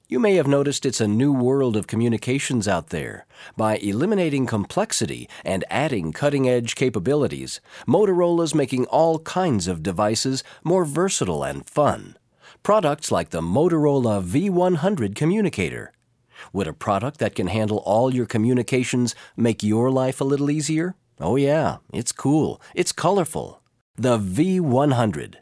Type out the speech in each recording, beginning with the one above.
You may have noticed it's a new world of communications out there. By eliminating complexity and adding cutting-edge capabilities, Motorola's making all kinds of devices more versatile and fun. Products like the Motorola V100 communicator. Would a product that can handle all your communications make your life a little easier? Oh yeah, it's cool. It's colorful. The V100.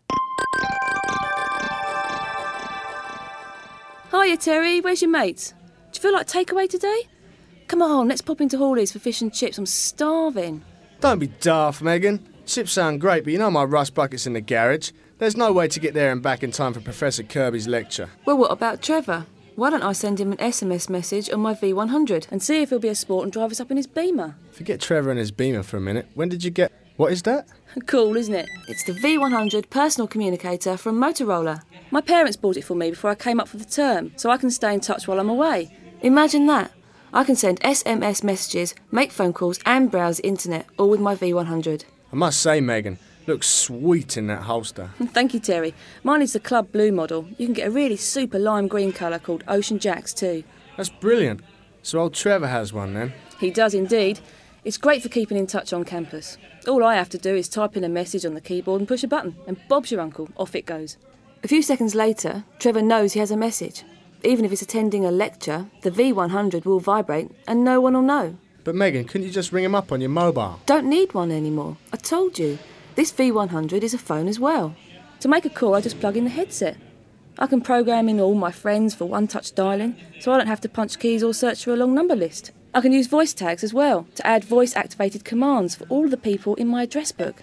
Hiya, Terry. Where's your mates? Do you feel like takeaway today? Come on, let's pop into Hawley's for fish and chips. I'm starving. Don't be daft, Megan. Chips sound great, but you know my rust bucket's in the garage. There's no way to get there and back in time for Professor Kirby's lecture. Well, what about Trevor? Why don't I send him an SMS message on my V100 and see if he'll be a sport and drive us up in his Beamer? Forget Trevor and his Beamer for a minute. When did you get... What is that? Cool, isn't it? It's the V100 personal communicator from Motorola. My parents bought it for me before I came up for the term, so I can stay in touch while I'm away. Imagine that. I can send SMS messages, make phone calls and browse the internet, all with my V100. I must say, Megan, looks sweet in that holster. Thank you, Terry. Mine is the Club Blue model. You can get a really super lime green colour called Ocean Jacks too. That's brilliant. So old Trevor has one then? He does indeed. It's great for keeping in touch on campus. All I have to do is type in a message on the keyboard and push a button, and Bob's your uncle, off it goes. A few seconds later, Trevor knows he has a message. Even if he's attending a lecture, the V100 will vibrate and no one will know. But Megan, couldn't you just ring him up on your mobile? Don't need one anymore. I told you. This V100 is a phone as well. To make a call, I just plug in the headset. I can program in all my friends for one-touch dialing, so I don't have to punch keys or search for a long number list. I can use voice tags as well, to add voice-activated commands for all the people in my address book.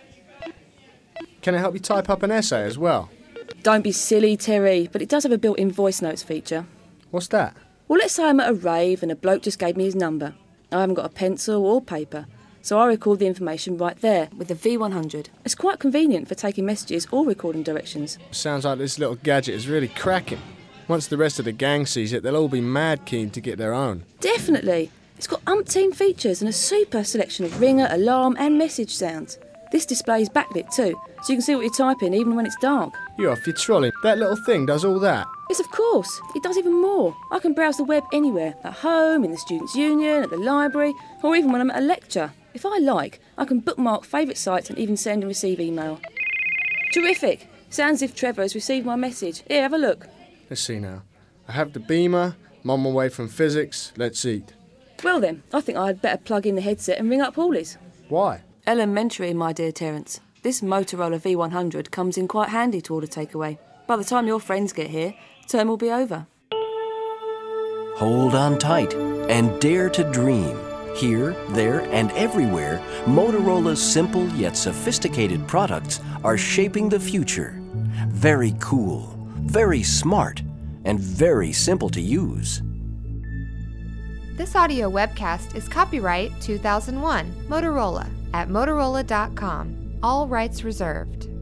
Can it help you type up an essay as well? Don't be silly, Terry, but it does have a built-in voice notes feature. What's that? Well, let's say I'm at a rave and a bloke just gave me his number. I haven't got a pencil or paper, so I record the information right there with the V100. It's quite convenient for taking messages or recording directions. Sounds like this little gadget is really cracking. Once the rest of the gang sees it, they'll all be mad keen to get their own. Definitely. It's got umpteen features and a super selection of ringer, alarm and message sounds. This display is backlit too, so you can see what you're typing even when it's dark. You're off your trolley. That little thing does all that? Yes, of course. It does even more. I can browse the web anywhere, at home, in the Students' Union, at the library, or even when I'm at a lecture. If I like, I can bookmark favourite sites and even send and receive email. Terrific. Sounds as if Trevor has received my message. Here, have a look. Let's see now. I have the Beamer, I'm on my way from physics, let's eat. Well then, I think I'd better plug in the headset and ring up Hawley's. Why? Elementary, my dear Terence. This Motorola V100 comes in quite handy to order takeaway. By the time your friends get here, term will be over. Hold on tight and dare to dream. Here, there, and everywhere, Motorola's simple yet sophisticated products are shaping the future. Very cool, very smart, and very simple to use. This audio webcast is copyright 2001 Motorola at Motorola.com. All rights reserved.